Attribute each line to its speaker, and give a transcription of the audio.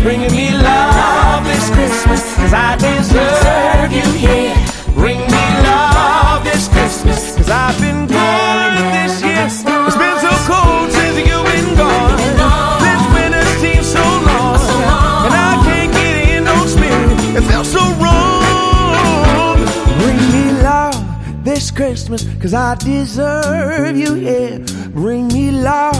Speaker 1: bringing me love this Christmas, 'cause I deserve you, yeah. Bring me love this Christmas, 'cause I've been good this year. It's been so cold since you've been gone. This winter seems so long, and I can't get in no spirit. It feels so wrong. Bring me love this Christmas, 'cause I deserve you, yeah. Bring me love